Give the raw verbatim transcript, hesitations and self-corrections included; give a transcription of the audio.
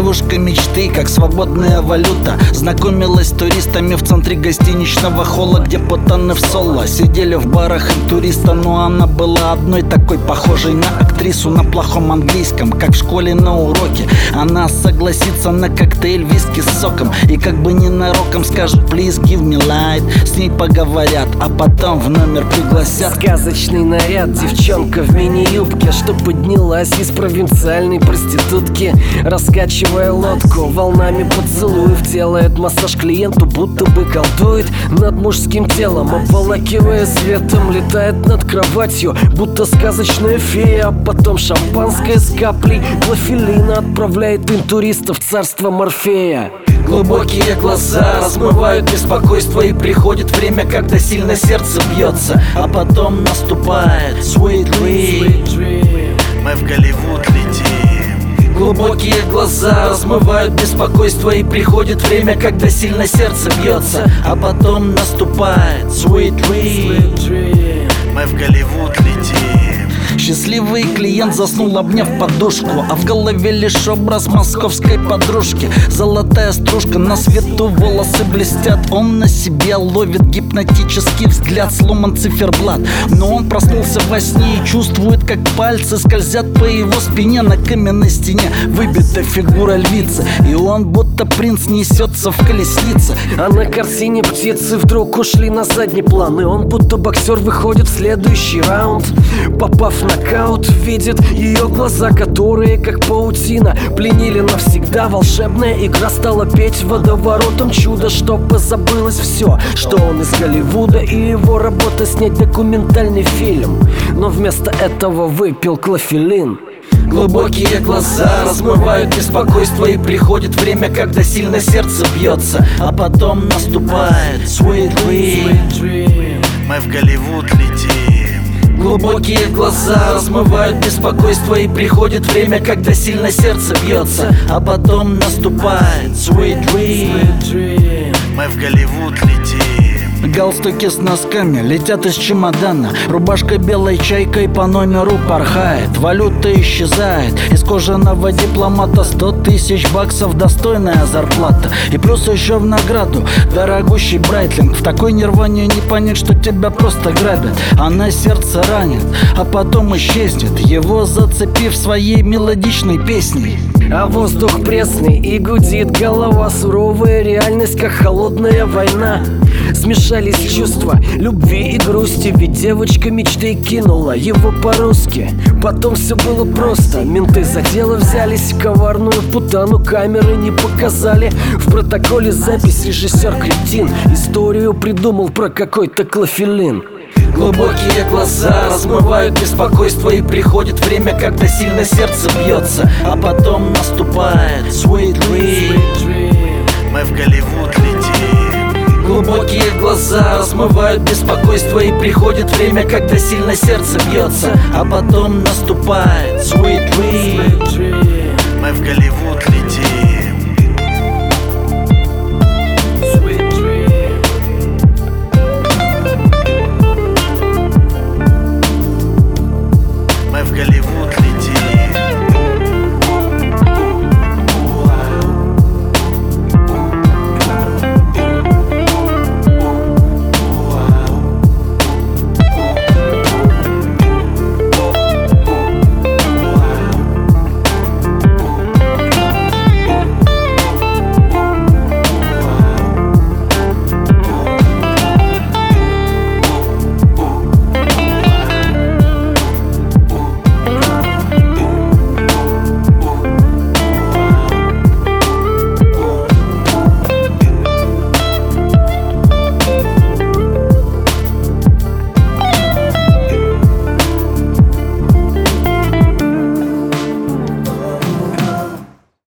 девушка мечты, как свободная валюта. Знакомилась с туристами в центре гостиничного холла, где ботаны в соло сидели в барах туриста. Но она была одной такой, похожей на актрису на плохом английском, как в школе на уроке. Она согласится на коктейль виски с соком и как бы ненароком скажет please give me light. С ней поговорят, а потом в номер пригласят. Сказочный наряд, девчонка в мини-юбке, что поднялась из провинциальной проститутки, раскачивая лодку, волнами поцелуев делает массаж клиенту, будто бы колдует над мужским телом, обволакивая светом, летает над кроватью, будто сказочная фея. А потом шампанское с каплей клофелина отправляет интуристов в царство Морфея. Глубокие глаза размывают беспокойство, и приходит время, когда сильно сердце бьется, а потом наступает sweet dream. Мы в Голливуд летим. Глубокие глаза размывают беспокойство, и приходит время, когда сильно сердце бьется, а потом наступает sweet dream. Мы в Голливуд летим. Счастливый клиент заснул, обняв подушку, а в голове лишь образ московской подружки. Золотая стружка, на свету волосы блестят. Он на себе ловит гипнотический взгляд, сломан циферблат. Но он проснулся во сне и чувствует, как пальцы скользят по его спине. На каменной стене выбита фигура львицы, и он будто принц несется в колеснице. А на картине птицы вдруг ушли на задний план, и он будто боксер выходит в следующий раунд. Попав в нокаут, видит ее глаза, которые как паутина пленили навсегда. Волшебная игра стала петь водоворотом чудо, чтобы забылось все, что он из Голливуда, и его работа снять документальный фильм. Но вместо этого выпил клофелин. Глубокие глаза размывают беспокойство, и приходит время, когда сильно сердце бьется, а потом наступает sweet dream. Мы в Голливуд летим. Глубокие глаза размывают беспокойство, и приходит время, когда сильно сердце бьется, а потом наступает sweet dream. Мы в Голливуд летим. Галстуки с носками летят из чемодана, рубашка белой чайкой по номеру порхает, валюта исчезает из кожаного дипломата. Сто тысяч баксов достойная зарплата, и плюс еще в награду дорогущий брайтлинг. В такой нирване не понять, что тебя просто грабят. Она сердце ранит, а потом исчезнет, его зацепив своей мелодичной песней. А воздух пресный и гудит голова, суровая реальность, как холодная война. Смешались чувства любви и грусти, ведь девочка мечты кинула его по-русски. Потом все было просто, менты за дело взялись, коварную путану камеры не показали. В протоколе запись режиссер кретин историю придумал про какой-то клофелин. Глубокие глаза размывают беспокойство, и приходит время, когда сильно сердце бьется, а потом наступает sweet dream. Мы в Голливуд летим. Глубокие глаза размывают беспокойство, и приходит время, когда сильно сердце бьется, а потом наступает sweet dream. Мы в Голливуд летим.